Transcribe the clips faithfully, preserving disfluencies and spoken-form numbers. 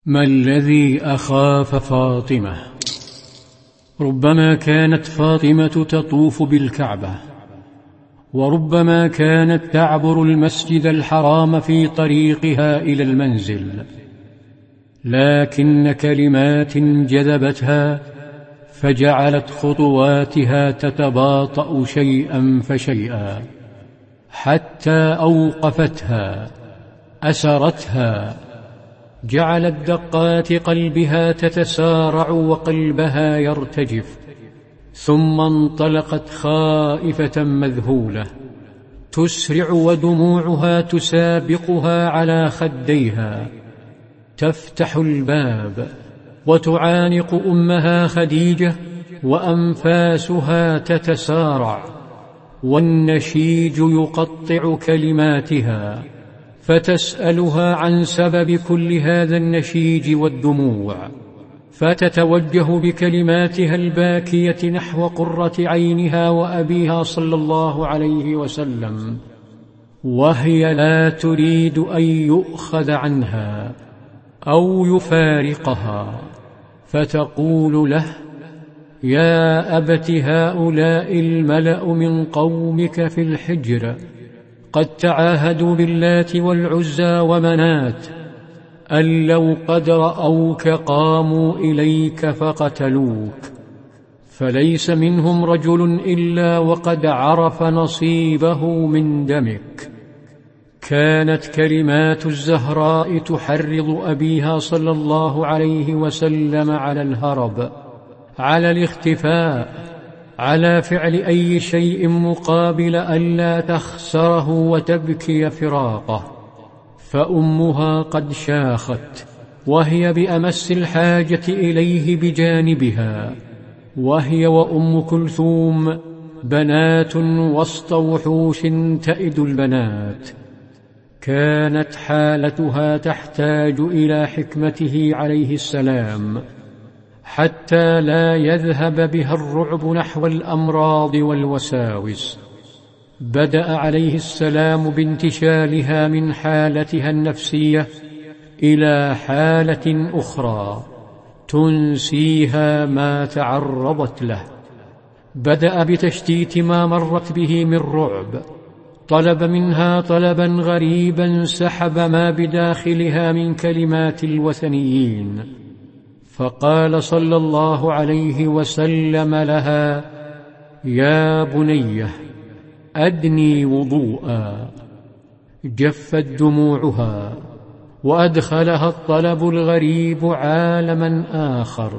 ما الذي أخاف فاطمة؟ ربما كانت فاطمة تطوف بالكعبة، وربما كانت تعبر المسجد الحرام في طريقها إلى المنزل، لكن كلمات جذبتها فجعلت خطواتها تتباطأ شيئا فشيئا حتى أوقفتها، أسرتها، جعلت دقات قلبها تتسارع وقلبها يرتجف، ثم انطلقت خائفة مذهولة تسرع ودموعها تسابقها على خديها، تفتح الباب وتعانق أمها خديجة وأنفاسها تتسارع، والنشيج يقطع كلماتها، فتسألها عن سبب كل هذا النشيج والدموع، فتتوجه بكلماتها الباكية نحو قرة عينها وأبيها صلى الله عليه وسلم، وهي لا تريد أن يؤخذ عنها أو يفارقها، فتقول له: يا أبت، هؤلاء الملأ من قومك في الحجر قد تعاهدوا باللات والعزى ومنات، أن لو قد رأوك قاموا إليك فقتلوك، فليس منهم رجل إلا وقد عرف نصيبه من دمك. كانت كلمات الزهراء تحرض أبيها صلى الله عليه وسلم على الهرب، على الاختفاء، على فعل أي شيء مقابل ألا تخسره وتبكي فراقه، فأمها قد شاخت وهي بأمس الحاجة إليه بجانبها، وهي وأم كلثوم بنات وسط وحوش تئد البنات. كانت حالتها تحتاج إلى حكمته عليه السلام حتى لا يذهب بها الرعب نحو الأمراض والوساوس. بدأ عليه السلام بانتشالها من حالتها النفسية إلى حالة أخرى تنسيها ما تعرضت له. بدأ بتشتيت ما مرت به من رعب، طلب منها طلبا غريبا سحب ما بداخلها من كلمات الوثنيين، فقال صلى الله عليه وسلم لها: يا بنيه أدني وضوءا. جفت دموعها وأدخلها الطلب الغريب عالما آخر،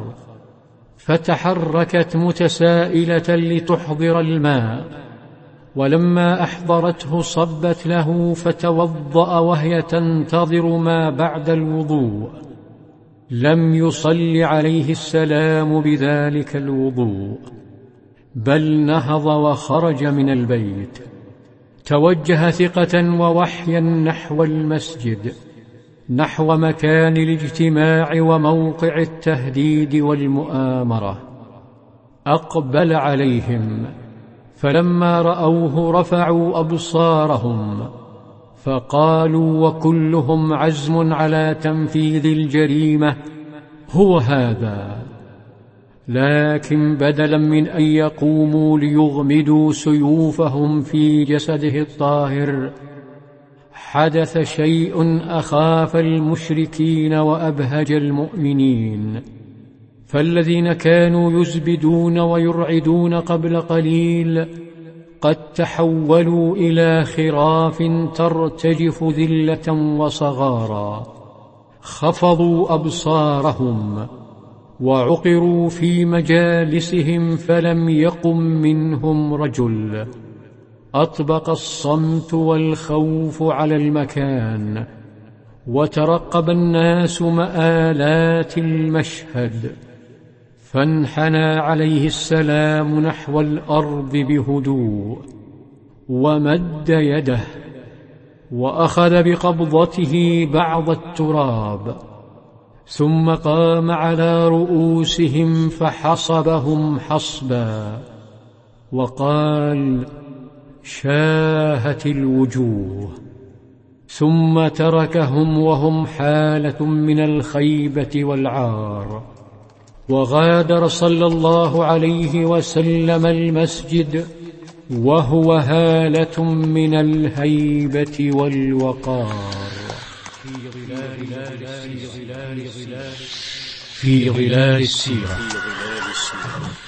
فتحركت متسائلة لتحضر الماء، ولما أحضرته صبت له فتوضأ وهي تنتظر ما بعد الوضوء. لم يصل عليه السلام بذلك الوضوء، بل نهض وخرج من البيت، توجه ثقة ووحيا نحو المسجد، نحو مكان الاجتماع وموقع التهديد والمؤامرة. أقبل عليهم، فلما رأوه رفعوا أبصارهم، فقالوا وكلهم عزم على تنفيذ الجريمة: هو هذا. لكن بدلا من أن يقوموا ليغمدوا سيوفهم في جسده الطاهر، حدث شيء أخاف المشركين وأبهج المؤمنين. فالذين كانوا يزبدون ويرعدون قبل قليل قد تحولوا إلى خراف ترتجف ذلة وصغارا، خفضوا أبصارهم وعقروا في مجالسهم، فلم يقم منهم رجل. أطبق الصمت والخوف على المكان، وترقب الناس مآلات المشهد، فانحنى عليه السلام نحو الأرض بهدوء، ومد يده وأخذ بقبضته بعض التراب، ثم قام على رؤوسهم فحصبهم حصبا، وقال: شاهت الوجوه. ثم تركهم وهم حالة من الخيبة والعار، وغادر صلى الله عليه وسلم المسجد وهو هالة من الهيبة والوقار. في ظلال السيرة.